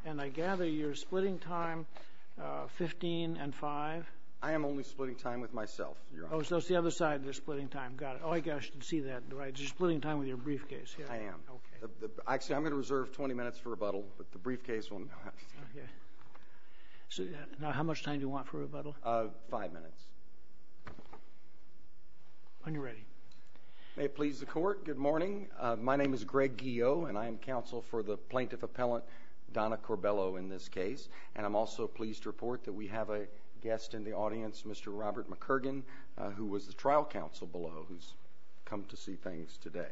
And I gather you're splitting time 15 and 5? I am only splitting time with myself, Your Honor. Oh, so it's the other side that's splitting time. Got it. Oh, I guess I should see that, right? You're splitting time with your briefcase. Yeah. I am. Okay. Actually, I'm going to reserve 20 minutes for rebuttal, but the briefcase will not. Okay. So now how much time do you want for rebuttal? 5 minutes. When you're ready. May it please the Court, good morning. My name is Greg Guillot, and I am counsel for the plaintiff appellant, Donna Corbello, in this case. And I'm also pleased to report that we have a guest in the audience, Mr. Robert McCurgan, who was the trial counsel below, who's come to see things today.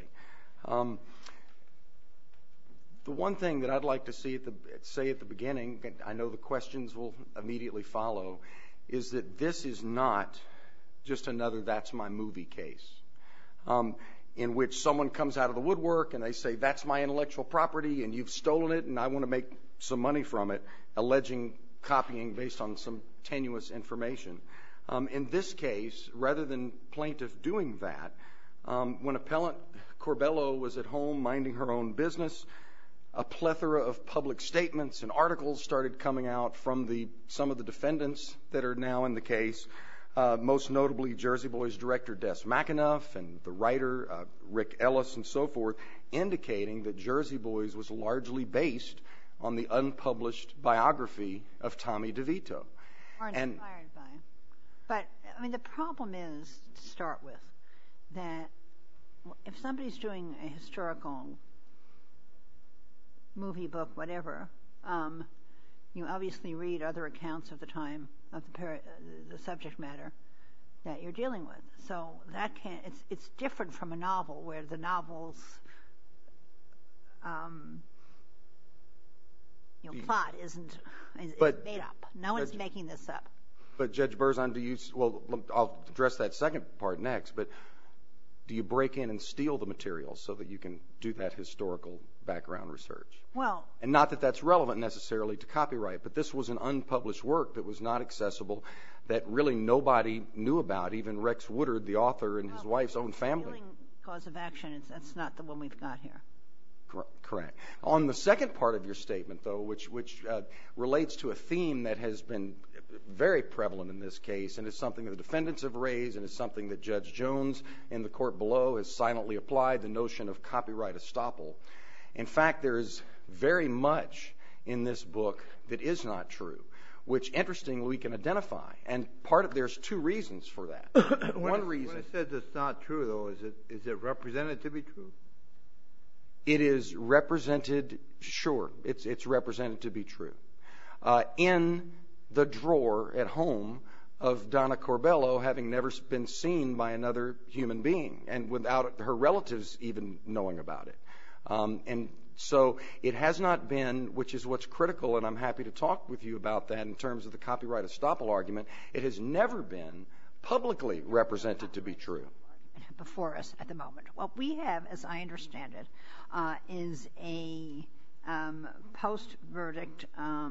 The one thing that I'd like to say at the beginning, and I know the questions will immediately follow, is that this is not just another that's my movie case, in which someone comes out of the woodwork and they say, that's my intellectual property and you've stolen it and I want to make some money from it, alleging copying based on some tenuous information. In this case, rather than plaintiff doing that, when appellant Corbello was at home minding her own business, a plethora of public statements and articles started coming out from some of the defendants that are now in the case, most notably Jersey Boys director Des McAnuff and the writer Rick Ellis and so forth, indicating that Jersey Boys was largely based on the unpublished biography of Tommy DeVito. Or inspired by him. But, I mean, the problem is, to start with, that if somebody's doing a historical movie, book, whatever, you obviously read other accounts of the time of the subject matter that you're dealing with. So that it's different from a novel where the novel's plot is made up. No one's making this up. But Judge Berzon, I'll address that second part next, but do you break in and steal the material so that you can do that historical background research? Well, and not that that's relevant necessarily to copyright, but this was an unpublished work that was not accessible, that really nobody knew about, even Rex Woodard, the author, and his wife's own family. Cause of action, that's not the one we've got here. Correct. On the second part of your statement, though, which relates to a theme that has been very prevalent in this case, and is something that the defendants have raised, and is something that Judge Jones in the court below has silently applied, the notion of copyright estoppel. In fact, there is very much in this book that is not true, which, interestingly, we can identify. And there's two reasons for that. One reason. When it says it's not true, though, is it represented to be true? It is represented, sure, it's represented to be true. In the drawer at home of Donna Corbello, having never been seen by another human being, and without her relatives even knowing about it. And so it has not been, which is what's critical, and I'm happy to talk with you about that in terms of the copyright estoppel argument, it has never been publicly represented to be true. Before us at the moment. What we have, as I understand it, is a post-verdict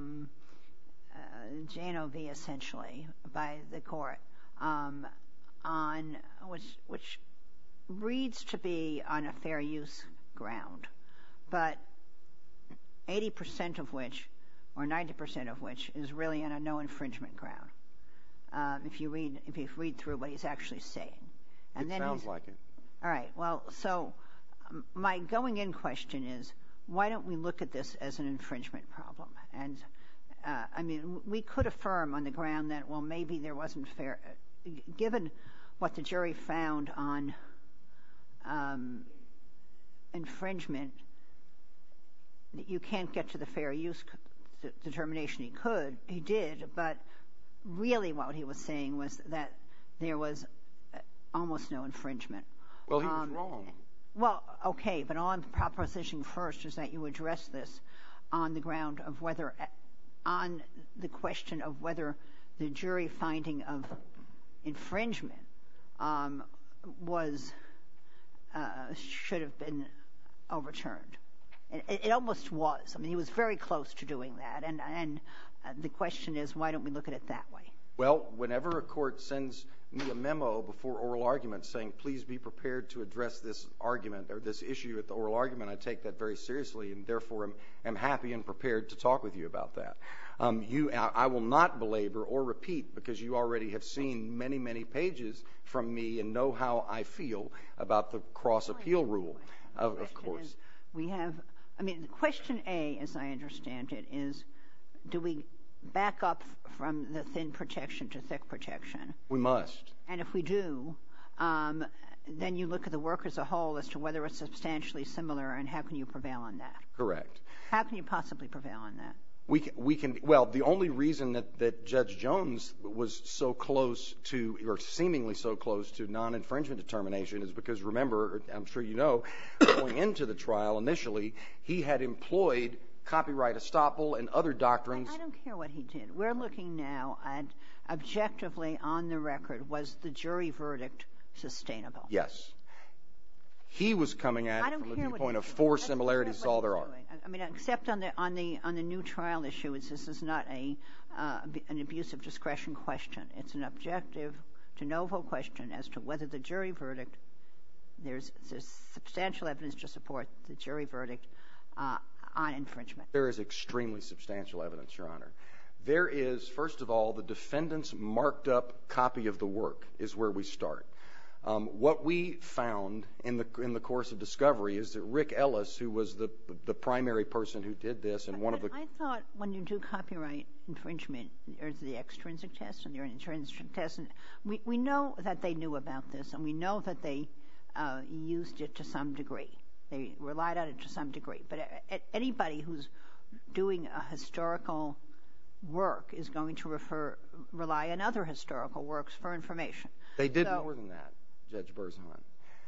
JNOV, essentially, by the court, on which reads to be on a fair use ground, but 80% of which, or 90% of which, is really on a no infringement ground. If you read through what he's actually saying. And it sounds like it. All right. Well, so my going-in question is, why don't we look at this as an infringement problem? And, I mean, we could affirm on the ground that, well, maybe there wasn't fair, given what the jury found on infringement, you can't get to the fair use determination he did, but really what he was saying was that there was almost no infringement. Well, he was wrong. Well, okay, but on the proposition first is that you address this on the ground of whether, on the question of whether the jury finding of infringement should have been overturned. It almost was. I mean, he was very close to doing that, and the question is, why don't we look at it that way? Well, whenever a court sends me a memo before oral argument saying, please be prepared to address this argument or this issue at the oral argument, I take that very seriously and therefore am happy and prepared to talk with you about that. I will not belabor or repeat because you already have seen many, many pages from me and know how I feel about the cross-appeal rule, of course. Question A, as I understand it, is do we back up from the thin protection to thick protection? We must. And if we do, then you look at the work as a whole as to whether it's substantially similar and how can you prevail on that? Correct. How can you possibly prevail on that? We can. Well, the only reason that Judge Jones was so close to, or seemingly so close to, non-infringement determination is because, remember, I'm sure you know, going into the trial initially, he had employed copyright estoppel and other doctrines. I don't care what he did. We're looking now at, objectively on the record, was the jury verdict sustainable? Yes. He was coming at it from the viewpoint of four similarities is all there are. I mean, except on the new trial issue, this is not an abuse of discretion question. It's an objective de novo question as to whether the jury verdict, there's substantial evidence to support the jury verdict on infringement. There is extremely substantial evidence, Your Honor. There is, first of all, the defendant's marked up copy of the work is where we start. What we found in the course of discovery is that Rick Ellis, who was the primary person who did this, and one of the... I thought when you do copyright infringement, there's the extrinsic test and the intrinsic test. And we know that they knew about this, and we know that they used it to some degree. They relied on it to some degree. But anybody who's doing a historical work is going to rely on other historical works for information. They did more than that, Judge Berzon.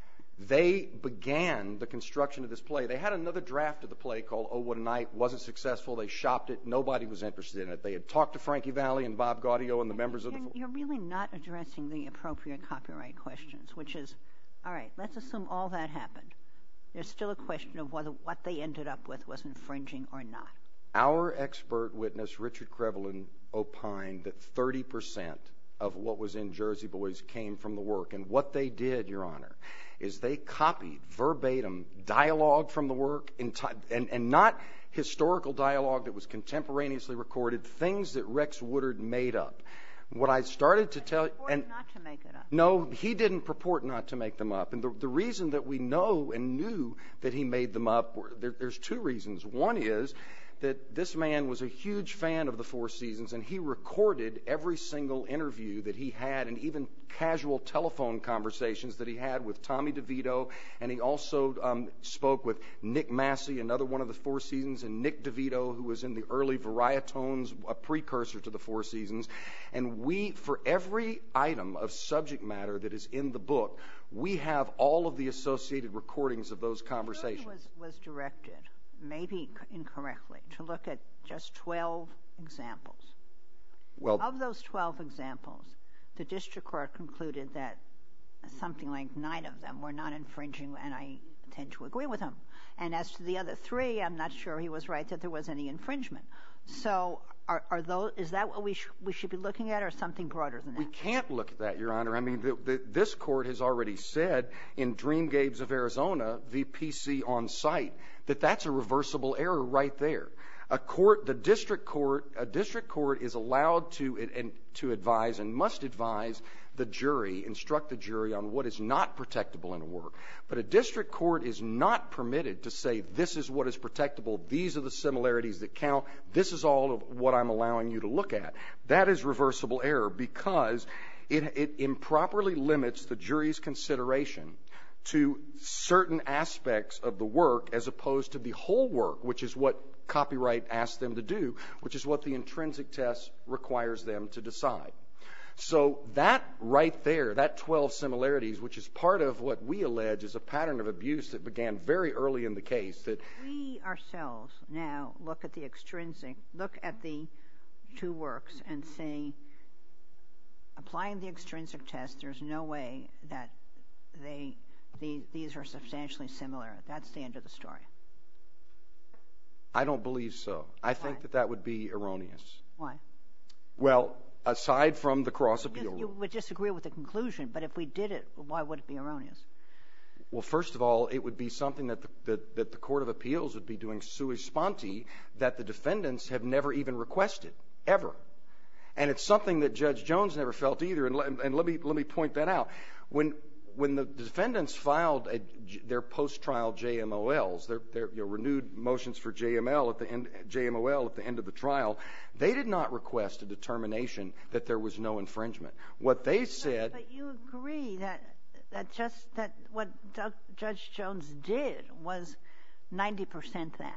They began the construction of this play. They had another draft of the play called Oh, What a Night. Wasn't successful. They shopped it. Nobody was interested in it. They had talked to Frankie Valli and Bob Gaudio and the members of the... You're really not addressing the appropriate copyright questions, which is, all right, let's assume all that happened. There's still a question of whether what they ended up with was infringing or not. Our expert witness, Richard Krevelin, opined that 30% of what was in Jersey Boys came from the work. And what they did, Your Honor, is they copied verbatim dialogue from the work and not historical dialogue that was contemporaneously recorded, things that Rex Woodard made up. What I started to tell... And not to make it up. No, he didn't purport not to make them up. And the reason that we know and knew that he made them up, there's two reasons. One is that this man was a huge fan of the Four Seasons, and he recorded every single interview that he had and even casual telephone conversations that he had with Tommy DeVito, and he also spoke with Nick Massey, another one of the Four Seasons, and Nick DeVito, who was in the early Varietones, a precursor to the Four Seasons. And we, for every item of subject matter that is in the book, we have all of the associated recordings of those conversations. Was directed, maybe incorrectly, to look at just 12 examples. Well, of those 12 examples, the district court concluded that something like 9 of them were not infringing, and I tend to agree with him. And as to the other 3, I'm not sure he was right that there was any infringement. So is that what we should be looking at, or something broader than that? We can't look at that, Your Honor. I mean, this court has already said in Dream Games of Arizona, v. PC on site, that that's a reversible error right there. A district court is allowed to advise and must advise the jury, instruct the jury on what is not protectable in a work. But a district court is not permitted to say, this is what is protectable, these are the similarities that count, this is all of what I'm allowing you to look at. That is reversible error because it improperly limits the jury's consideration to certain aspects of the work as opposed to the whole work, which is what copyright asks them to do, which is what the intrinsic test requires them to decide. So that right there, that 12 similarities, which is part of what we allege is a pattern of abuse that began very early in the case. That we ourselves now look at the extrinsic, look at the 2 works and say, applying the extrinsic test, there's no way that these are substantially similar. That's the end of the story. I don't believe so. I think that would be erroneous. Why? Well, aside from the cross-appeal You rule. would disagree with the conclusion, but if we did it, why would it be erroneous? Well, first of all, it would be something that the Court of Appeals would be doing sui sponte that the defendants have never even requested, ever. And it's something that Judge Jones never felt either. And let me point that out. When the defendants filed their post-trial JMOLs, their renewed motions for JMOL at the end of the trial, they did not request a determination that there was no infringement. What they said. But you agree that what Judge Jones did was 90% that.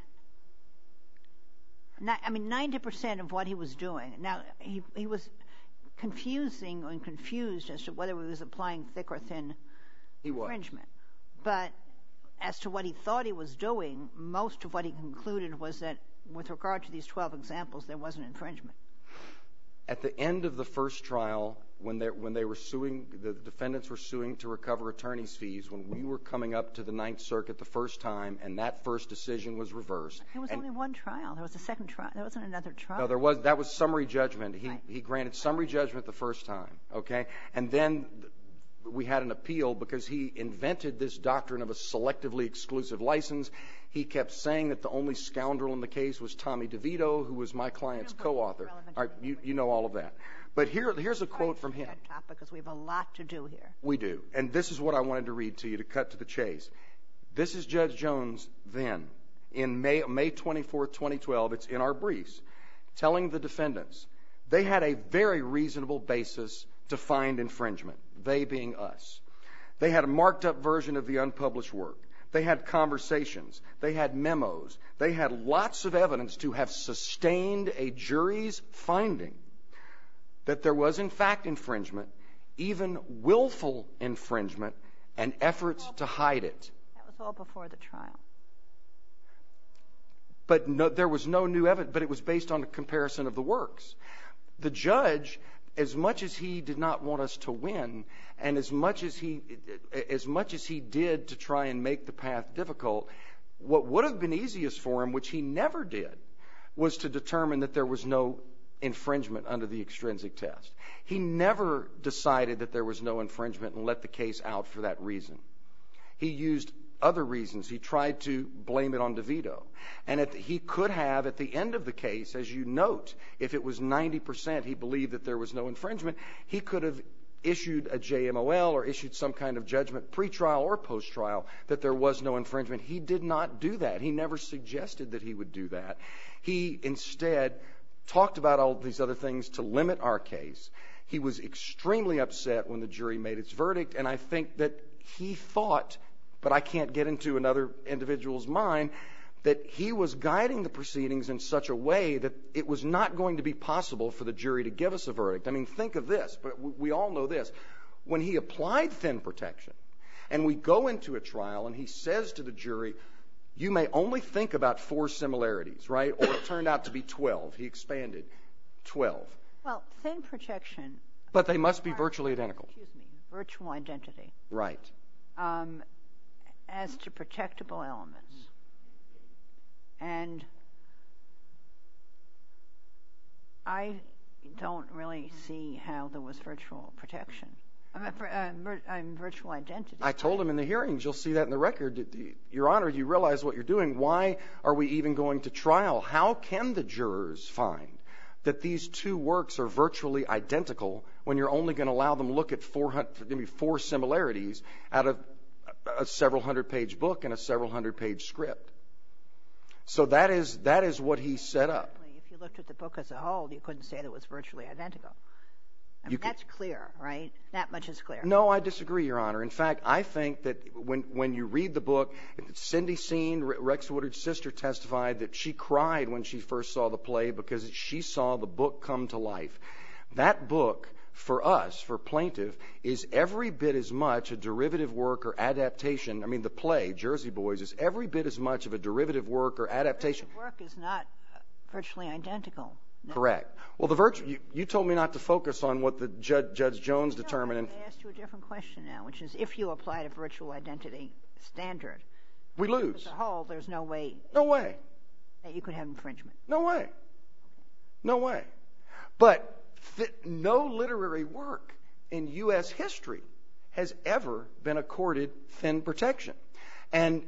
I mean, 90% of what he was doing. Now, he was confused as to whether he was applying thick or thin infringement. But as to what he thought he was doing, most of what he concluded was that with regard to these 12 examples, there wasn't infringement. At the end of the first trial, when they were suing, the defendants were suing to recover attorney's fees, when we were coming up to the Ninth Circuit the first time, and that first decision was reversed. There was only one trial. There was a second trial. There wasn't another trial. No, that was summary judgment. Right. He granted summary judgment the first time, okay? And then we had an appeal because he invented this doctrine of a selectively exclusive license. He kept saying that the only scoundrel in the case was Tommy DeVito, who was my client's co-author. All right, you know all of that. But here's a quote from him. Because we have a lot to do here. We do. And this is what I wanted to read to you to cut to the chase. This is Judge Jones then, in May 24th, 2012. It's in our briefs, telling the defendants they had a very reasonable basis to find infringement, they being us. They had a marked-up version of the unpublished work. They had conversations. They had memos. They had lots of evidence to have sustained a jury's finding that there was, in fact, infringement, even willful infringement, and efforts to hide it. That was all before the trial. But no, there was no new evidence, but it was based on a comparison of the works. The judge, as much as he did not want us to win, and as much as he did to try and make the path difficult, what would have been easiest for him, which he never did, was to determine that there was no infringement under the extrinsic test. He never decided that there was no infringement and let the case out for that reason. He used other reasons. He tried to blame it on DeVito. And he could have, at the end of the case, as you note, if it was 90% he believed that there was no infringement, he could have issued a JMOL or issued some kind of judgment pre-trial or post-trial that there was no infringement. He did not do that. He never suggested that he would do that. He instead talked about all these other things to limit our case. He was extremely upset when the jury made its verdict, and I think that he thought, but I can't get into another individual's mind, that he was guiding the proceedings in such a way that it was not going to be possible for the jury to give us a verdict. I mean, think of this, but we all know this. When he applied thin protection, and we go into a trial, and he says to the jury, you may only think about 4 similarities, right? Or it turned out to be 12. He expanded 12. Well, thin protection. But they must be virtually identical. Excuse me. Virtual identity. Right. As to protectable elements. And I don't really see how there was virtual protection. Virtual identity. I told him in the hearings, you'll see that in the record. Your Honor, you realize what you're doing. Why are we even going to trial? How can the jurors find that these 2 works are virtually identical when you're only going to allow them to look at 4 similarities out of a several hundred-page book and a several hundred-page script? So that is what he set up. If you looked at the book as a whole, you couldn't say that it was virtually identical. I mean, that's clear, right? That much is clear. No, I disagree, Your Honor. In fact, I think that when you read the book, Cindy Seen, Rex Woodard's sister, testified that she cried when she first saw the play because she saw the book come to life. That book, for us, for plaintiff, is every bit as much a derivative work or adaptation. I mean, the play, Jersey Boys, is every bit as much of a derivative work or adaptation. The work is not virtually identical. No. Correct. Well, you told me not to focus on what the Judge Jones determined. I asked you a different question now, which is if you applied a virtual identity standard, we lose. As a whole, there's no way. No way. That you could have infringement. No way. No way. But No literary work in U.S. history has ever been accorded thin protection. And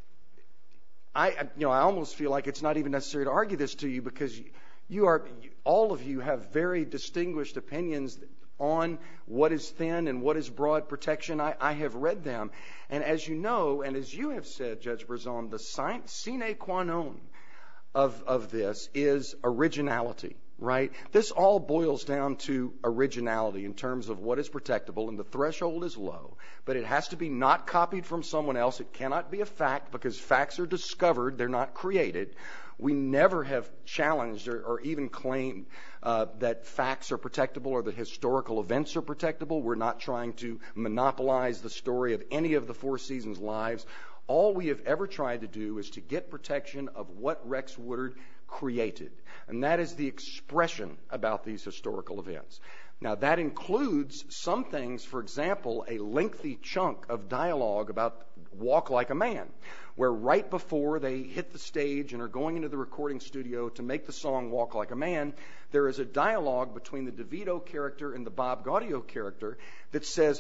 I almost feel like it's not even necessary to argue this to you, because all of you have very distinguished opinions on what is thin and what is broad protection. I have read them. And as you know, and as you have said, Judge Berzon, the sine qua non of this is originality, right? This all boils down to originality in terms of what is protectable, and the threshold is low. But it has to be not copied from someone else. It cannot be a fact, because facts are discovered. They're not created. We never have challenged or even claimed that facts are protectable or that historical events are protectable. We're not trying to monopolize the story of any of the Four Seasons lives. All we have ever tried to do is to get protection of what Rex Woodard created. And that is the expression about these historical events. Now, that includes some things, for example, a lengthy chunk of dialogue about Walk Like a Man, where right before they hit the stage and are going into the recording studio to make the song Walk Like a Man, there is a dialogue between the DeVito character and the Bob Gaudio character that says,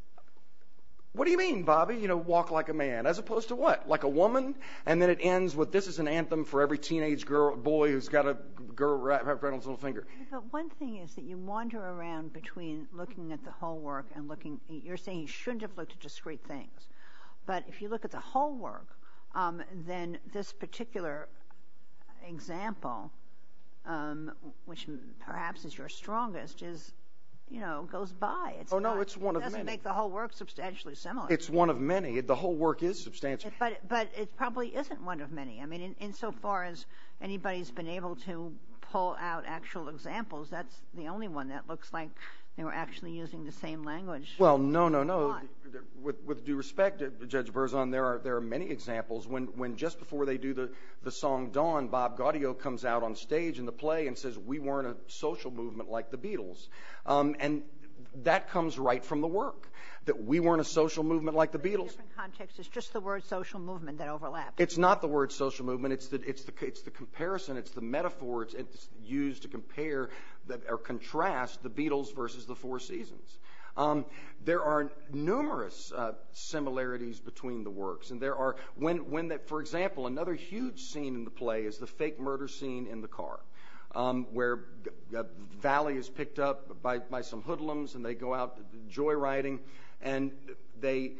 "What do you mean, Bobby? Walk like a man," as opposed to what? Like a woman? And then it ends with, "This is an anthem for every teenage boy who's got a girl wrapped around his little finger." But one thing is that you wander around between looking at the whole work and you're saying you shouldn't have looked at discrete things. But if you look at the whole work, then this particular example, which perhaps is your strongest, is, goes by. It's one of many. It doesn't make the whole work substantially similar. It's one of many. The whole work is substantial. But it probably isn't one of many. I mean, insofar as anybody's been able to pull out actual examples, that's the only one that looks like they were actually using the same language. Well, no. With due respect, Judge Berzon, there are many examples. When just before they do the song Dawn, Bob Gaudio comes out on stage in the play and says, "We weren't a social movement like the Beatles." And that comes right from the work, that we weren't a social movement like the Beatles. Different context. It's just the word social movement that overlaps. It's not the word social movement. It's the comparison. It's the metaphor. It's used to compare or contrast the Beatles versus the Four Seasons. There are numerous similarities between the works, and there are for example, another huge scene in the play is the fake murder scene in the car, where Valley is picked up by some hoodlums, and they go out joyriding, and the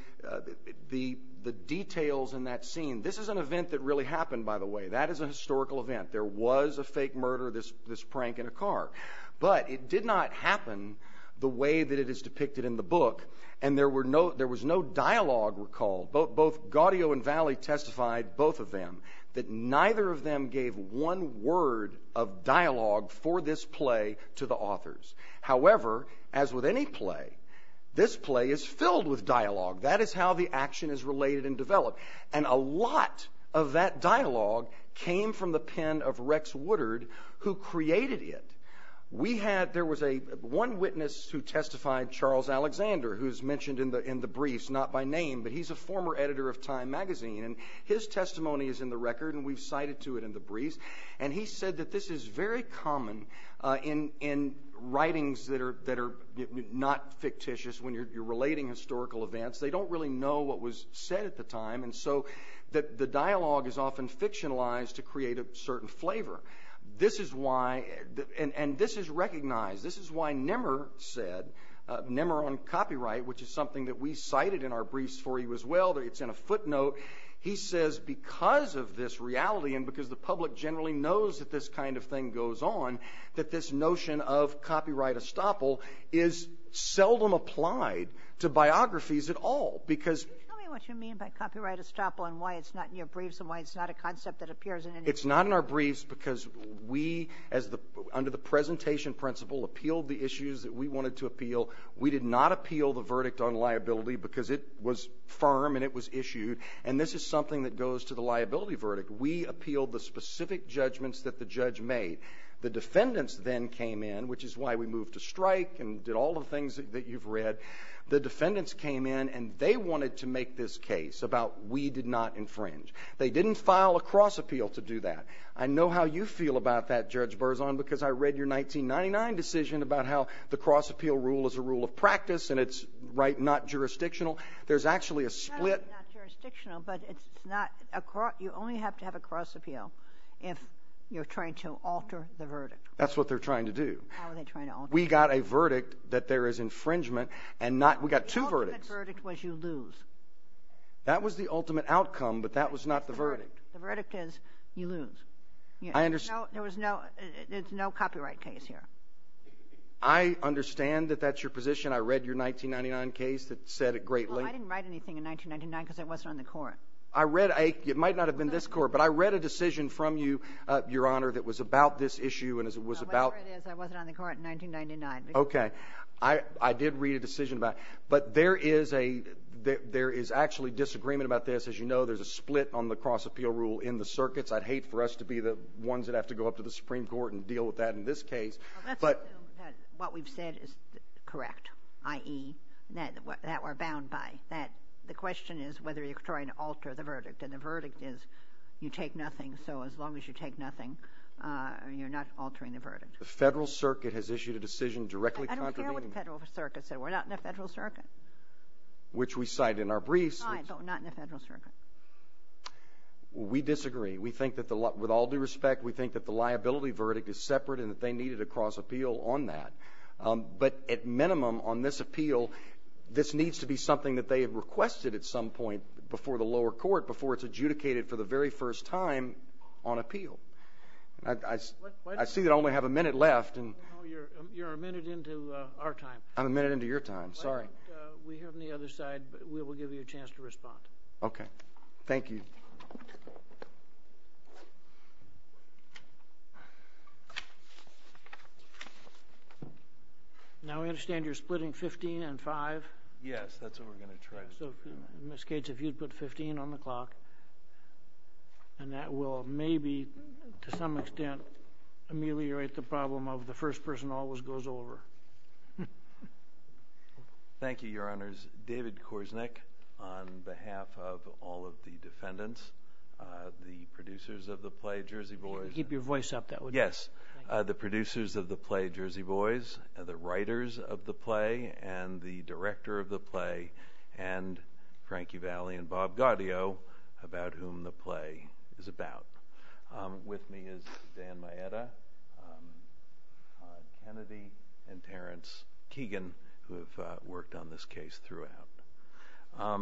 details in that scene. This is an event that really happened, by the way. That is a historical event. There was a fake murder, this prank in a car, but it did not happen the way that it is depicted in the book, and there was no dialogue recalled. Both Gaudio and Valley testified, both of them, that neither of them gave one word of dialogue for this play to the authors. However, as with any play, this play is filled with dialogue. That is how the action is related and developed. And a lot of that dialogue came from the pen of Rex Woodard, who created it. There was one witness who testified, Charles Alexander, who's mentioned in the briefs, not by name, but he's a former editor of Time magazine, and his testimony is in the record, and we've cited to it in the briefs. And he said that this is very common in writings that are not fictitious. When you're relating historical events, they don't really know what was said at the time, and so the dialogue is often fictionalized to create a certain flavor. This is why, and this is recognized, this is why Nimmer said, Nimmer on copyright, which is something that we cited in our briefs for you as well, it's in a footnote. He says because of this reality and because the public generally knows that this kind of thing goes on, that this notion of copyright estoppel is seldom applied to biographies at all, because what you mean by copyright estoppel and why it's not in your briefs and why it's not a concept that appears in any... It's not in our briefs because we, under the presentation principle, appealed the issues that we wanted to appeal. We did not appeal the verdict on liability because it was firm and it was issued, and this is something that goes to the liability verdict. We appealed the specific judgments that the judge made. The defendants then came in, which is why we moved to strike and did all the things that you've read. The defendants came in and they wanted to make this case about we did not infringe. They didn't file a cross appeal to do that. I know how you feel about that, Judge Berzon, because I read your 1999 decision about how the cross appeal rule is a rule of practice and it's not jurisdictional. There's actually a split. No, not jurisdictional, but it's not you only have to have a cross appeal if you're trying to alter the verdict. That's what they're trying to do. How are they trying to alter? We got a verdict that there is infringement, and we got two verdicts. The ultimate verdict was you lose. That was the ultimate outcome, but that was not the verdict. The verdict is you lose. I understand. There's no copyright case here. I understand that that's your position. I read your 1999 case that said at great length. I didn't write anything in 1999 because I wasn't on the court. It might not have been this court, but I read a decision from you, Your Honor, that was about this issue and it was about. Whatever it is, I wasn't on the court in 1999. Okay. I did read a decision about it. But there is actually disagreement about this. As you know, there's a split on the cross appeal rule in the circuits. I'd hate for us to be the ones that have to go up to the Supreme Court and deal with that in this case. Well, let's assume that what we've said is correct, i.e., that we're bound by. That the question is whether you're trying to alter the verdict, and the verdict is you take nothing. So as long as you take nothing, you're not altering the verdict. The Federal Circuit has issued a decision directly contravening. I don't care what the Federal Circuit said. We're not in the Federal Circuit. Which we cite in our briefs. Fine, but we're not in the Federal Circuit. We disagree. We think that, with all due respect, we think that the liability verdict is separate and that they needed a cross appeal on that. But at minimum, on this appeal, this needs to be something that they have requested at some point before the lower court, before it's adjudicated for the very first time on appeal. I see that I only have a minute left. And you're a minute into our time. I'm a minute into your time. Sorry. We hear from the other side, but we will give you a chance to respond. Okay. Thank you. Now, I understand you're splitting 15 and 5. Yes, that's what we're going to try to do. So, Ms. Cates, if you'd put 15 on the clock, and that will maybe, to some extent, ameliorate the problem of the first person always goes over. Thank you, Your Honors. David Korsnick, on behalf of all of the defendants, the producers of the play Jersey Boys. Keep your voice up, that would be. Yes. The producers of the play Jersey Boys, the writers of the play, and the director of the play, and Frankie Valli and Bob Gaudio, about whom the play is about. With me is Dan Maeda, Todd Kennedy, and Terrence Keegan, who have worked on this case throughout.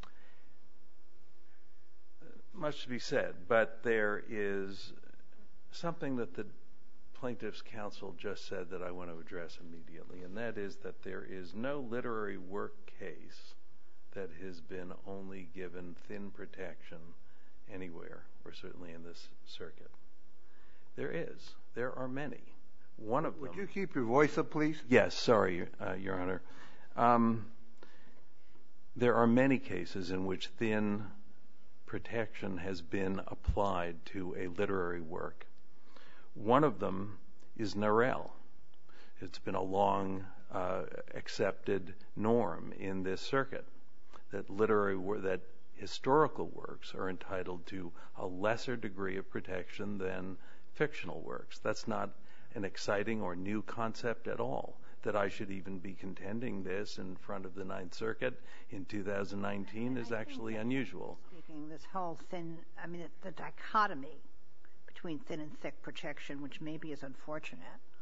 Much to be said, but there is something that the Plaintiffs' Counsel just said that I want to address immediately, and that is that there is no literary work case that has been only given thin protection anywhere, or certainly in this circuit. There is. There are many. One of them... Would you keep your voice up, please? Yes, sorry, Your Honor. There are many cases in which thin protection has been applied to a literary work. One of them is Narelle. It's been a long accepted norm in this circuit that historical works are entitled to a lesser degree of protection than fictional works. That's not an exciting or new concept at all, that I should even be contending this in front of the Ninth Circuit in 2019 is actually unusual. This whole the dichotomy between thin and thick protection, which maybe is unfortunate,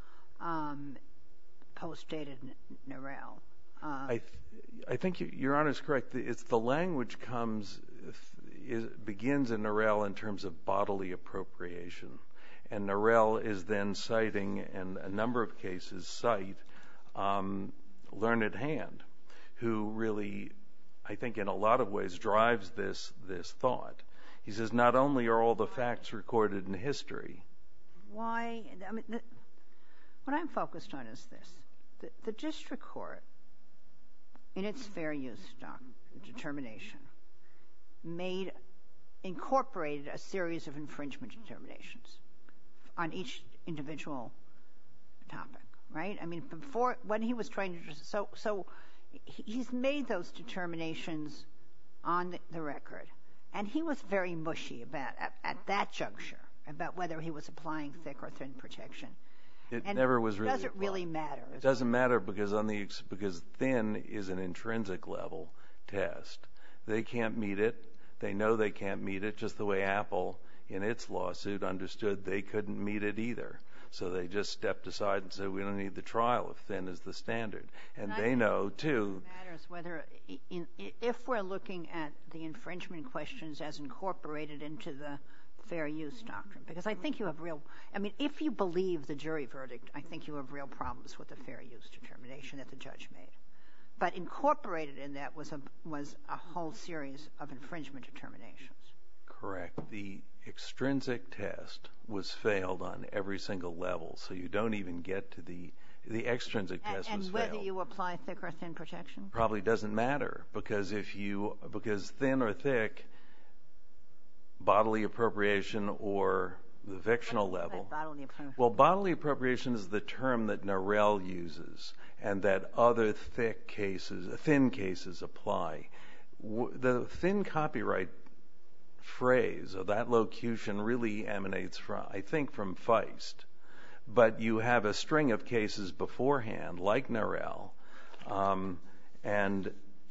post-dated Narelle. I think Your Honor is correct. It's the language begins in Narelle in terms of bodily appropriation. And Narelle is then citing, and a number of cases cite, Learned Hand, who really, I think in a lot of ways, drives this thought. He says not only are all the facts recorded in history. Why? What I'm focused on is this. The district court, in its fair use determination, incorporated a series of infringement determinations on each individual topic, right? I mean, before, when he was trying to, so he's made those determinations on the record, and he was very mushy about, at that juncture, about whether he was applying thick or thin protection. It never was really. Does it really matter? It doesn't matter because thin is an intrinsic level test. They can't meet it. They know they can't meet it, just the way Apple, in its lawsuit, understood they couldn't meet it either. So they just stepped aside and said, we don't need the trial if thin is the standard. And they know, too. It matters whether, if we're looking at the infringement questions as incorporated into the fair use doctrine, because I think you have if you believe the jury verdict, I think you have real problems with the fair use determination that the judge made. But incorporated in that was a whole series of infringement determinations. Correct. The extrinsic test was failed on every single level, so you don't even get to the extrinsic test was failed. And whether you apply thick or thin protection? Probably doesn't matter, because because thin or thick, bodily appropriation or the fictional level. Bodily appropriation is the term that Narell uses, and that other thin cases apply. The thin copyright phrase, or that locution, really emanates from Feist. But you have a string of cases beforehand, like Narell, and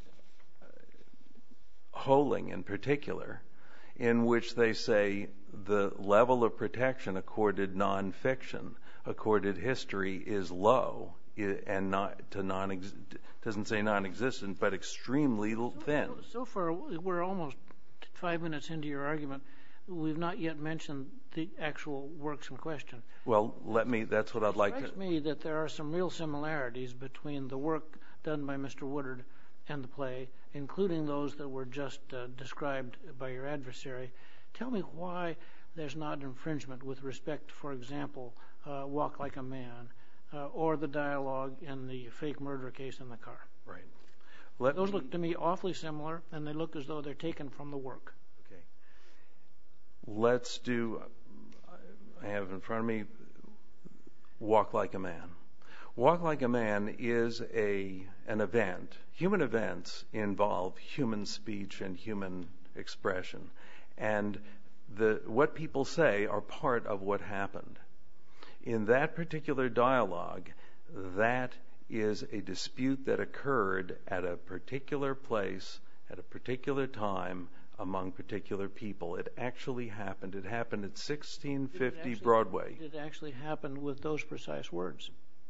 Holing in particular, in which they say the level of protection accorded nonfiction, accorded history, is low, and doesn't say non-existent, but extremely thin. So far, we're almost 5 minutes into your argument. We've not yet mentioned the actual works in question. Well, that's what I'd like to... It strikes me that there are some real similarities between the work done by Mr. Woodard and the play, including those that were just described by your adversary. Tell me why there's not infringement with respect, for example, Walk Like a Man, or the dialogue in the fake murder case in the car. Right. Those look to me awfully similar, and they look as though they're taken from the work. Okay. Let's do... I have in front of me Walk Like a Man. Walk Like a Man is an event. Human events involve human speech and human expression. And what people say are part of what happened. In that particular dialogue, that is a dispute that occurred at a particular place, at a particular time, among particular people. It actually happened. It happened at 1650 Broadway. Did it actually happen with those precise words?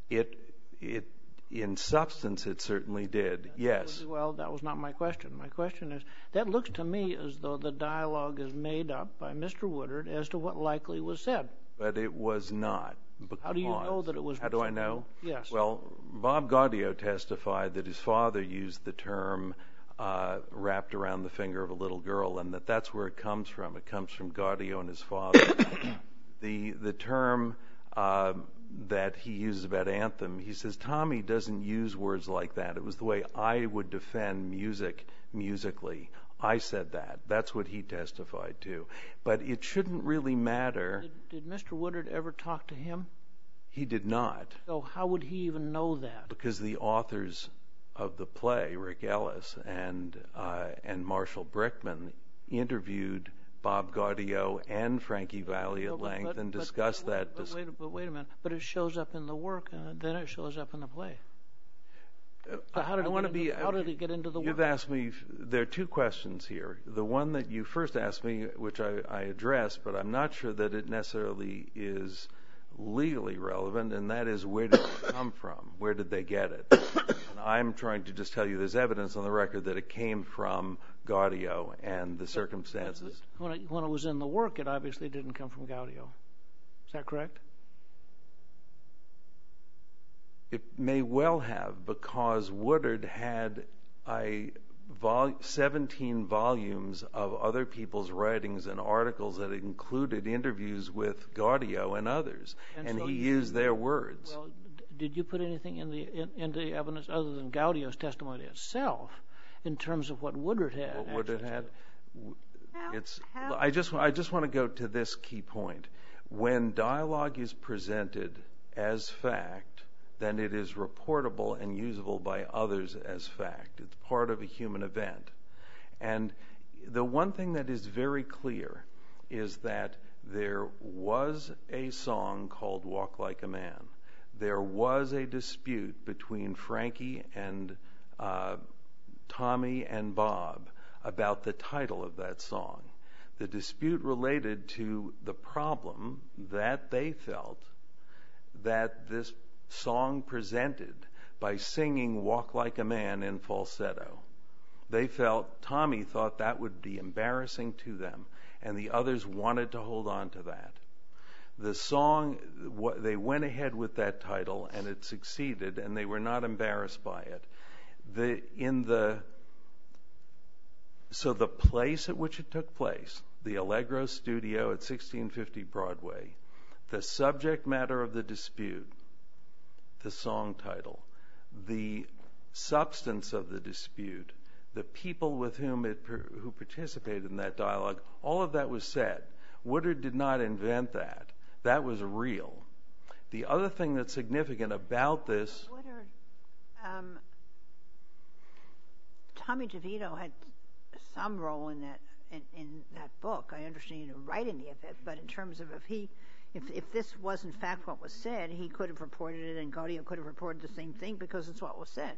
In substance, it certainly did, yes. Well, that was not my question. My question is, that looks to me as though the dialogue is made up by Mr. Woodard as to what likely was said. But it was not. How do you know that it was? How do I know? Yes. Well, Bob Gaudio testified that his father used the term wrapped around the finger of a little girl, and that's where it comes from. It comes from Gaudio and his father. The term that he uses about anthem, he says, Tommy doesn't use words like that. It was the way I would defend music musically. I said that. That's what he testified to. But it shouldn't really matter. Did Mr. Woodard ever talk to him? He did not. So how would he even know that? Because the authors of the play, Rick Ellis and Marshall Brickman, interviewed Bob Gaudio and Frankie Valli at length and discussed that. But wait a minute. But it shows up in the work, and then it shows up in the play. So how did it get into the work? You've asked me, there are two questions here. The one that you first asked me, which I addressed, but I'm not sure that it necessarily is legally relevant, and that is, where did it come from? Where did they get it? And I'm trying to just tell you there's evidence on the record that it came from Gaudio and the circumstances. When it was in the work, it obviously didn't come from Gaudio. Is that correct? It may well have, because Woodard had 17 volumes of other people's writings and articles that included interviews with Gaudio and others, and so he used their words. Well, did you put anything in the evidence other than Gaudio's testimony itself in terms of what Woodard had? What Woodard had? I just want to go to this key point. when dialogue is presented as fact, then it is reportable and usable by others as fact. It's part of a human event. And the one thing that is very clear is that there was a song called Walk Like a Man. There was a dispute between Frankie and Tommy and Bob about the title of that song. The dispute related to the problem that they felt that this song presented by singing Walk Like a Man in falsetto. Tommy thought that would be embarrassing to them, and the others wanted to hold on to that. The song, they went ahead with that title, and it succeeded, and they were not embarrassed by it. So the place at which it took place, the Allegro Studio at 1650 Broadway, the subject matter of the dispute, the song title, the substance of the dispute, the people with whom who participated in that dialogue, all of that was said. Woodard did not invent that. That was real. The other thing that's significant about this... Woodard, Tommy DeVito had some role in that book. I understand he didn't write any of it, but in terms of if this was in fact what was said, he could have reported it, and Gaudio could have reported the same thing because it's what was said.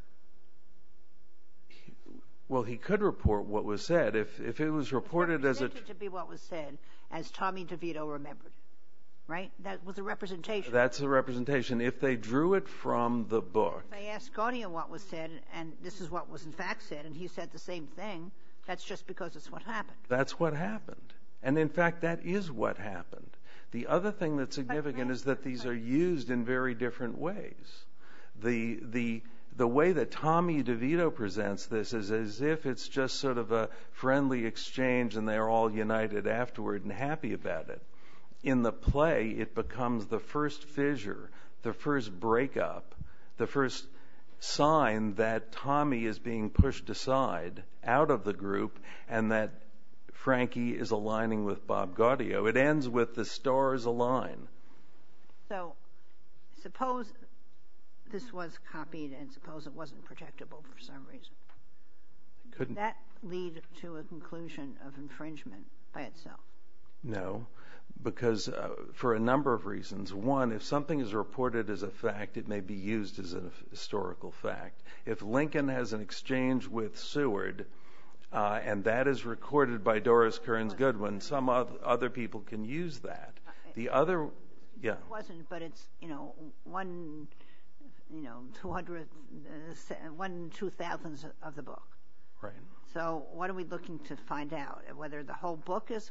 Well, he could report what was said if it was reported as a... to be what was said as Tommy DeVito remembered it, right? That was a representation. That's a representation. If they drew it from the book... If they asked Gaudio what was said, and this is what was in fact said, and he said the same thing, that's just because it's what happened. That's what happened. And in fact, that is what happened. The other thing that's significant is that these are used in very different ways. The way that Tommy DeVito presents this is as if it's just sort of a friendly exchange and they're all united afterward and happy about it. In the play, it becomes the first fissure, the first breakup, the first sign that Tommy is being pushed aside out of the group and that Frankie is aligning with Bob Gaudio. It ends with the stars align. So, suppose this was copied and suppose it wasn't protectable for some reason. Could that lead to a conclusion of infringement by itself? No, because for a number of reasons. One, if something is reported as a fact, it may be used as a historical fact. If Lincoln has an exchange with Seward, and that is recorded by Doris Kearns Goodwin, some other people can use that. The other, yeah. It wasn't, but it's, 1/2000th of the book. Right. So what are we looking to find out? Whether the whole book is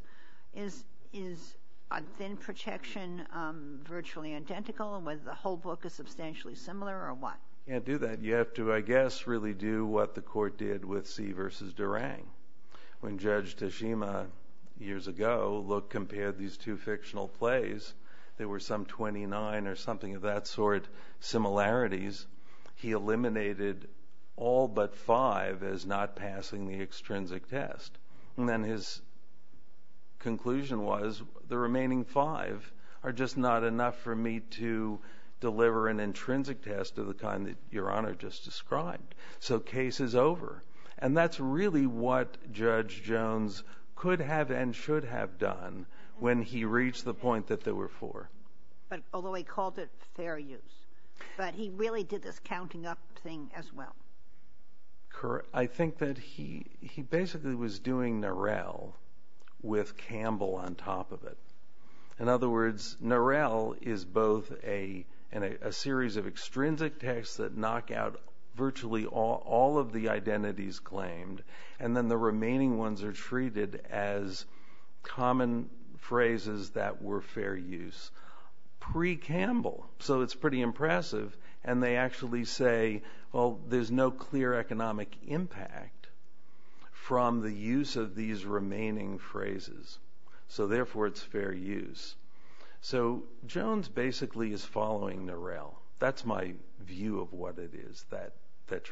on thin protection virtually identical, and whether the whole book is substantially similar, or what? You can't do that. You have to, I guess, really do what the court did with C versus Durang. When Judge Tashima, years ago, compared these two fictional plays, there were some 29 or something of that sort similarities. He eliminated all but 5 as not passing the extrinsic test. And then his conclusion was the remaining 5 are just not enough for me to deliver an intrinsic test of the kind that Your Honor just described. So case is over. And that's really what Judge Jones could have and should have done when he reached the point that there were 4. But although he called it fair use. But he really did this counting up thing as well. Correct. I think that he basically was doing Narell with Campbell on top of it. In other words, Narell is both a series of extrinsic texts that knock out virtually all of the identities claimed, and then the remaining ones are treated as common phrases that were fair use pre-Campbell. So it's pretty impressive, and they actually say, well, there's no clear economic impact from the use of these remaining phrases. So therefore it's fair use. So Jones basically is following Narell. That's my view of what it is that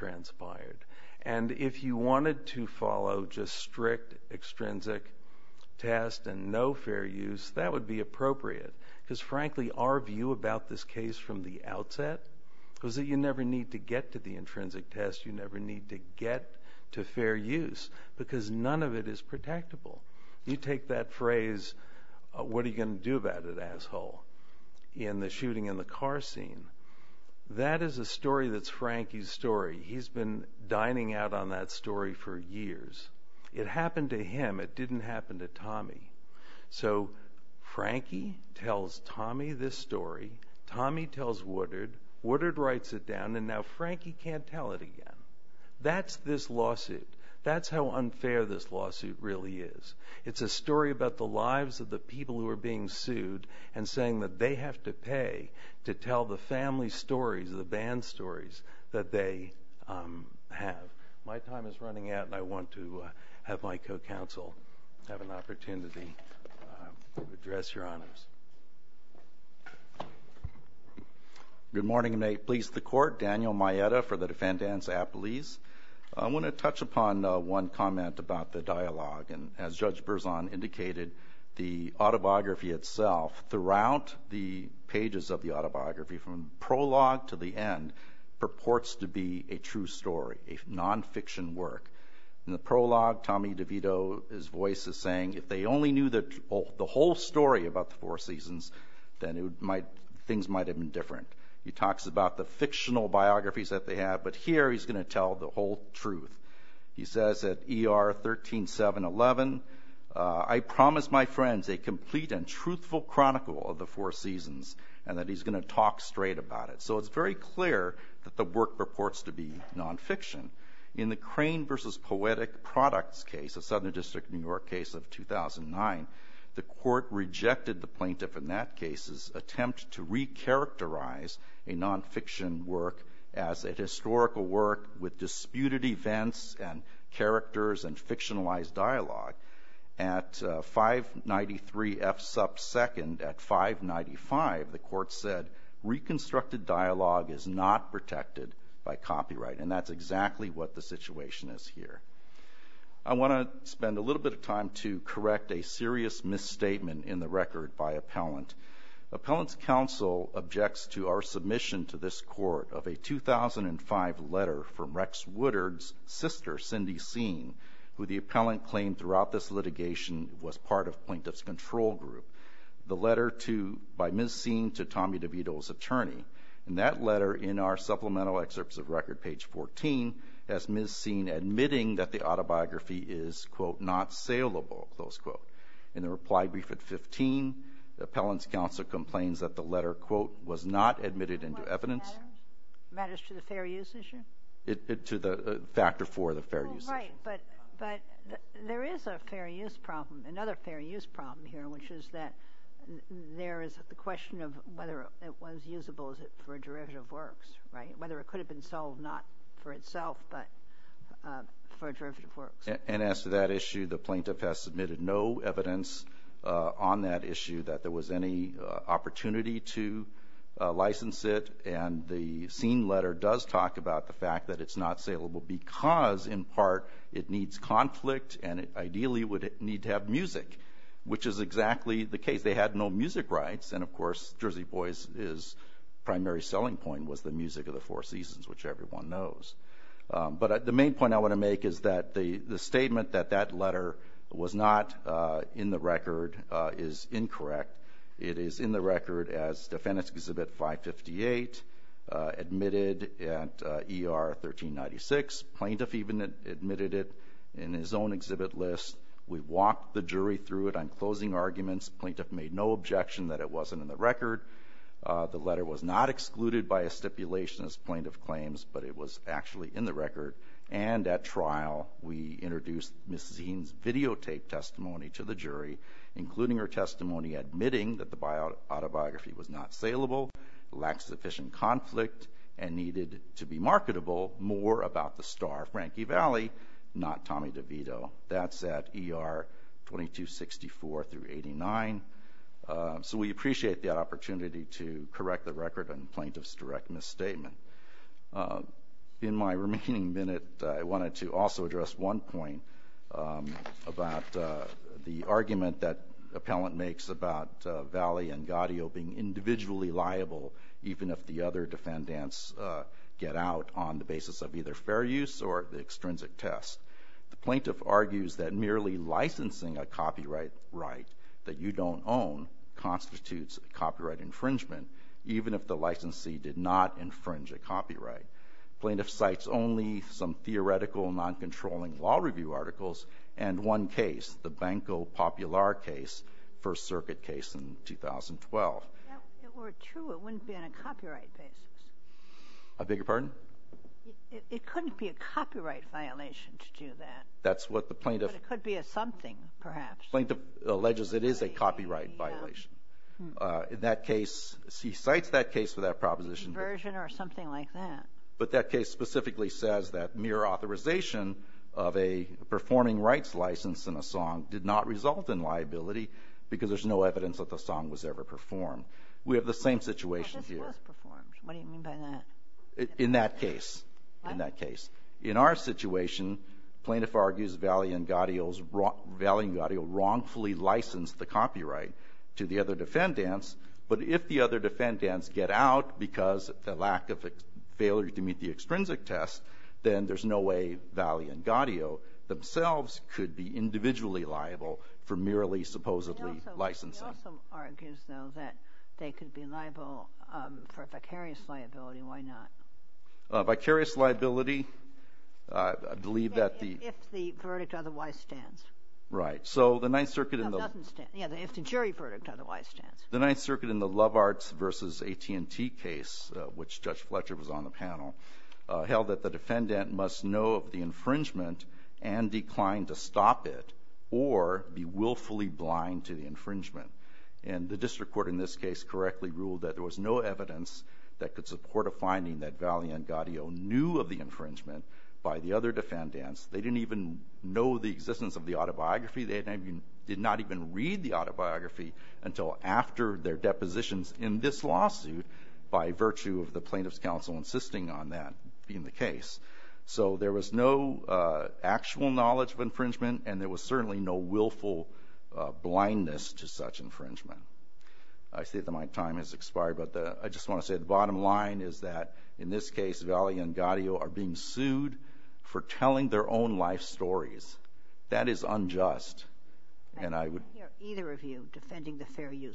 transpired. And if you wanted to follow just strict extrinsic test and no fair use, that would be appropriate. Because frankly, our view about this case from the outset was that you never need to get to the intrinsic test. You never need to get to fair use, because none of it is protectable. You take that phrase, what are you going to do about it, asshole, in the shooting in the car scene. That is a story that's Frankie's story. He's been dining out on that story for years. It happened to him. It didn't happen to Tommy. So Frankie tells Tommy this story. Tommy tells Woodard. Woodard writes it down, and now Frankie can't tell it again. That's this lawsuit. That's how unfair this lawsuit really is. It's a story about the lives of the people who are being sued and saying that they have to pay to tell the family stories, the band stories that they have. My time is running out, and I want to have my co-counsel have an opportunity to address your honors. Good morning, and may it please the court. Daniel Maeda for the defendants appellees. I want to touch upon one comment about the dialogue, and as Judge Berzon indicated, the autobiography itself, throughout the pages of the autobiography, from prologue to the end, purports to be a true story, a nonfiction work. In the prologue, Tommy DeVito's voice is saying, if they only knew the whole story about the Four Seasons, then things might have been different. He talks about the fictional biographies that they have, but here he's going to tell the whole truth. He says at ER 13711, I promise my friends a complete and truthful chronicle of the Four Seasons, and that he's going to talk straight about it. So it's very clear that the work purports to be nonfiction. In the Crane versus Poetic Products case, a Southern District of New York case of 2009, the court rejected the plaintiff in that case's attempt to recharacterize a nonfiction work as a historical work with disputed events and characters and fictionalized dialogue. At 593 F sub 2nd at 595, the court said, reconstructed dialogue is not protected by copyright, and that's exactly what the situation is here. I want to spend a little bit of time to correct a serious misstatement in the record by appellant. Appellant's counsel objects to our submission to this court of a 2005 letter from Rex Woodard's sister, Cindy Seen, who the appellant claimed throughout this litigation was part of plaintiff's control group. The letter by Ms. Seen to Tommy DeVito's attorney. In that letter, in our supplemental excerpts of record, page 14, has Ms. Seen admitting that the autobiography is, quote, not saleable, close quote. In the reply brief at 15, the appellant's counsel complains that the letter, quote, was not admitted into evidence. Matters to the fair use issue? To the factor for the fair use right, issue. But there is a fair use problem, another fair use problem here, which is that there is the question of whether it was usable for derivative works, right? Whether it could have been sold not for itself, but for derivative works. And as to that issue, the plaintiff has submitted no evidence on that issue that there was any opportunity to license it, and the Seen letter does talk about the fact that it's not saleable because, in part, it needs conflict and it ideally would need to have music, which is exactly the case. They had no music rights, and of course, Jersey Boys' primary selling point was the music of the Four Seasons, which everyone knows. But the main point I want to make is that the statement that letter was not in the record is incorrect. It is in the record as Defendant's Exhibit 558, admitted at ER 1396. Plaintiff even admitted it in his own exhibit list. We walked the jury through it on closing arguments. Plaintiff made no objection that it wasn't in the record. The letter was not excluded by a stipulation, as plaintiff claims, but it was actually in the record. And at trial, we introduced Ms. Seen's videotape testimony to the jury, including her testimony admitting that the autobiography was not saleable, lacked sufficient conflict, and needed to be marketable, more about the star, Frankie Valli, not Tommy DeVito. That's at ER 2264 through 89. So we appreciate that opportunity to correct the record on plaintiff's direct misstatement. In my remaining minute, I wanted to also address one point about the argument that appellant makes about Valley and Gaudio being individually liable, even if the other defendants get out on the basis of either fair use or the extrinsic test. The plaintiff argues that merely licensing a copyright right that you don't own constitutes a copyright infringement, even if the licensee did not infringe a copyright. Plaintiff cites only some theoretical non-controlling law review articles and one case, the Banco Popular case, First Circuit case in 2012. If it were true, it wouldn't be on a copyright basis. I beg your pardon? It couldn't be a copyright violation to do that. That's what the plaintiff... But it could be a something, perhaps. Plaintiff alleges it is a copyright violation. In that case, he cites that case for that proposition. Conversion or something like that. But that case specifically says that mere authorization of a performing rights license in a song did not result in liability because there's no evidence that the song was ever performed. We have the same situation here. This was performed. What do you mean by that? In that case. What? In that case. In our situation, plaintiff argues Valley and Gaudio wrongfully licensed the copyright to the other defendants, but if the other defendants get out because of the lack of failure to meet the extrinsic test, then there's no way Valley and Gaudio themselves could be individually liable for merely supposedly licensing. He also argues, though, that they could be liable for vicarious liability. Why not? Vicarious liability, I believe that the... If the verdict otherwise stands. Right. So the Ninth Circuit in No, the... it doesn't stand. Yeah, if the jury verdict otherwise stands. The Ninth Circuit in the Love Arts versus AT&T case, which Judge Fletcher was on the panel, held that the defendant must know of the infringement and decline to stop it or be willfully blind to the infringement. And the district court in this case correctly ruled that there was no evidence that could support a finding that Valley and Gaudio knew of the infringement by the other defendants. They didn't even know the existence of the autobiography. They did not even read the autobiography until after their depositions in this lawsuit by virtue of the plaintiff's counsel insisting on that being the case. So there was no actual knowledge of infringement, and there was certainly no willful blindness to such infringement. I see that my time has expired, but I just want to say the bottom line is that in this case, Valley and Gaudio are being sued for telling their own life stories. That is unjust. And I would... Hear either of you defending the fair use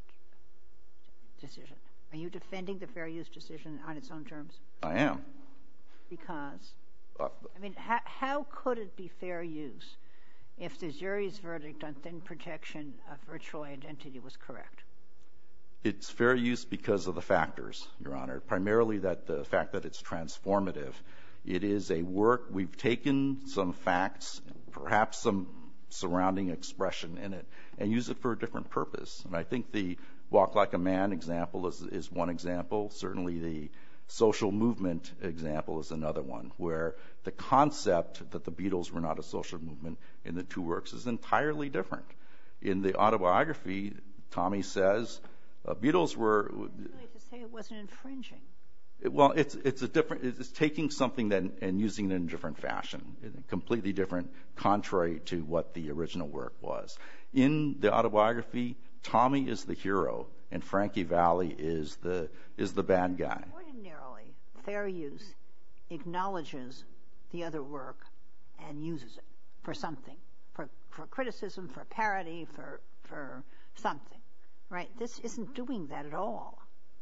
decision. Are you defending the fair use decision on its own terms? I am. Because? I mean, how could it be fair use if the jury's verdict on thin protection of virtual identity was correct? It's fair use because of the factors, Your Honor. Primarily the fact that it's transformative. It is a work. We've taken some facts, perhaps some surrounding expression in it, and used it for a different purpose. And I think the Walk Like a Man example is one example. Certainly the social movement example is another one, where the concept that the Beatles were not a social movement in the two works is entirely different. In the autobiography, Tommy says Beatles were... To say it wasn't infringing. Well, it's taking something and using it in a different fashion, completely different, contrary to what the original work was. In the autobiography, Tommy is the hero, and Frankie Valli is the bad guy. Ordinarily, fair use acknowledges the other work and uses it for something, for criticism, for parody, for something. Right? This isn't doing that at all.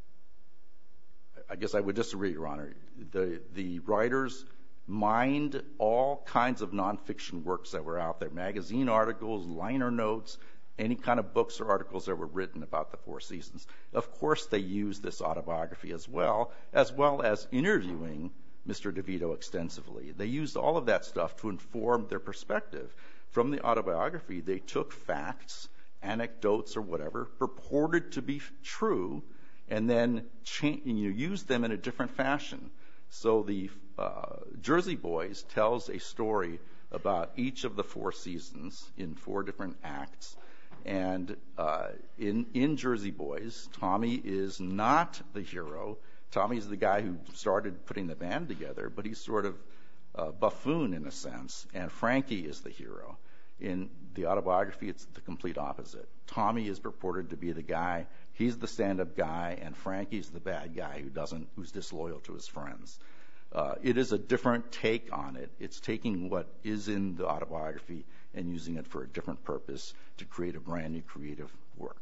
I guess I would disagree, Your Honor. The writers mined all kinds of nonfiction works that were out there, magazine articles, liner notes, any kind of books or articles that were written about the Four Seasons. Of course, they used this autobiography as well as interviewing Mr. DeVito extensively. They used all of that stuff to inform their perspective. From the autobiography, they took facts, anecdotes or whatever, purported to be true, and then used them in a different fashion. So the Jersey Boys tells a story about each of the Four Seasons in 4 different acts. And in Jersey Boys, Tommy is not the hero. Tommy is the guy who started putting the band together, but he's sort of a buffoon in a sense. And Frankie is the hero. In the autobiography, it's the complete opposite. Tommy is purported to be the guy. He's the stand-up guy, and Frankie's the bad guy who's disloyal to his friends. It is a different take on it. It's taking what is in the autobiography and using it for a different purpose to create a brand new creative work.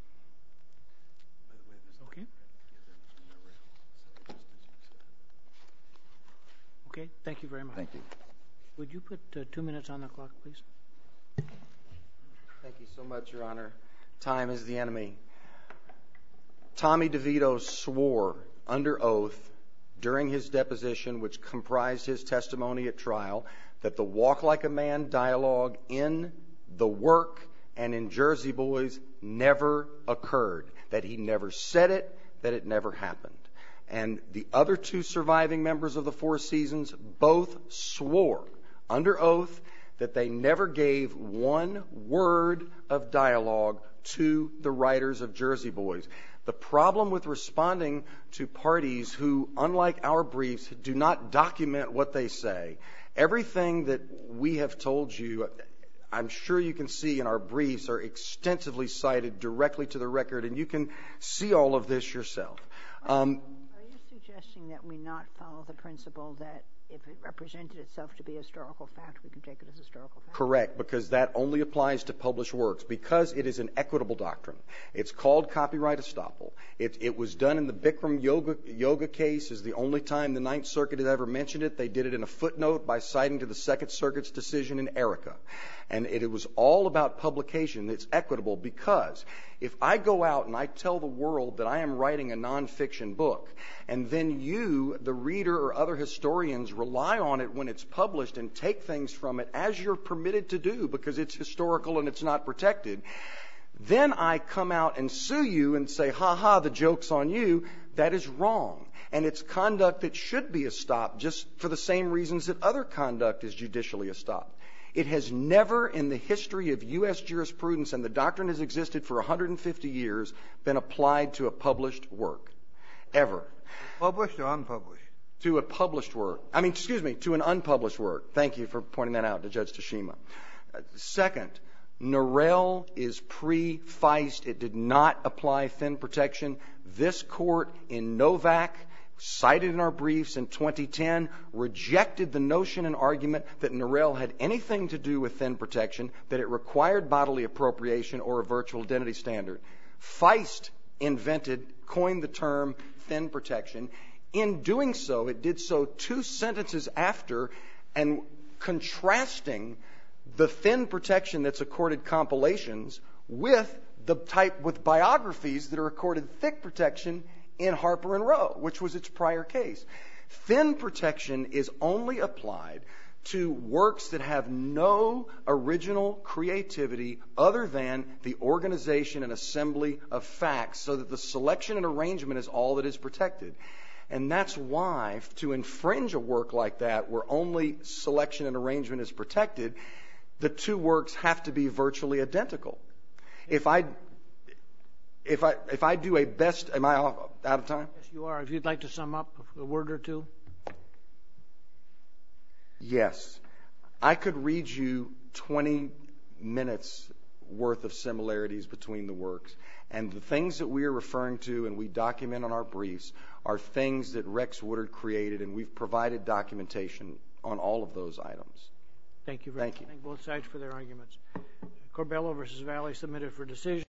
Okay. Okay, thank you very much. Thank you. Would you put 2 minutes on the clock, please? Thank you so much, Your Honor. Time is the enemy. Tommy DeVito swore under oath during his deposition, which comprised his testimony at trial, that the Walk Like a Man dialogue in The Work and in Jersey Boys never occurred, that he never said it, that it never happened. And the other two surviving members of the Four Seasons both swore under oath that they never gave one word of dialogue to the writers of Jersey Boys. The problem with responding to parties who, unlike our briefs, do not document what they say, everything that we have told you, I'm sure you can see in our briefs, are extensively cited directly to the record, and you can see all of this yourself. Are you suggesting that we not follow the principle that if it represented itself to be a historical fact, we can take it as historical fact? Correct, because that only applies to published works, because it is an equitable doctrine. It's called copyright estoppel. It was done in the Bikram yoga case, is the only time the Ninth Circuit has ever mentioned it. They did it in a footnote by citing to the Second Circuit's decision in Erica. And it was all about publication. It's equitable because if I go out and I tell the world that I am writing a nonfiction book, and then you, the reader or other historians, rely on it when it's published and take things from it as you're permitted to do because it's historical and it's not protected, then I come out and sue you and say, ha, the joke's on you. That is wrong. And it's conduct that should be estopped just for the same reasons that other conduct is judicially estopped. It has never in the history of U.S. jurisprudence, and the doctrine has existed for 150 years, been applied to a published work. Ever. Published or unpublished? To a published work. To an unpublished work. Thank you for pointing that out to Judge Tashima. Second, Norell is pre-Feist. It did not apply thin protection. This court in Novak, cited in our briefs in 2010, rejected the notion and argument that Norell had anything to do with thin protection, that it required bodily appropriation or a virtual identity standard. Feist coined the term thin protection. In doing so, it did so 2 sentences after and contrasting the thin protection that's accorded compilations with biographies that are accorded thick protection in Harper and Row, which was its prior case. Thin protection is only applied to works that have no original creativity other than the organization and assembly of facts, so that the selection and arrangement is all that is protected. And that's why, to infringe a work like that, where only selection and arrangement is protected, the 2 works have to be virtually identical. If I do a best, am I out of time? Yes, you are. If you'd like to sum up a word or two. Yes. I could read you 20 minutes worth of similarities between the works. And the things that we are referring to and we document on our briefs are things that Rex Woodard created, and we've provided documentation on all of those items. Thank you very much. Thank you. Thank both sides for their arguments. Corbello versus Valley submitted for decision.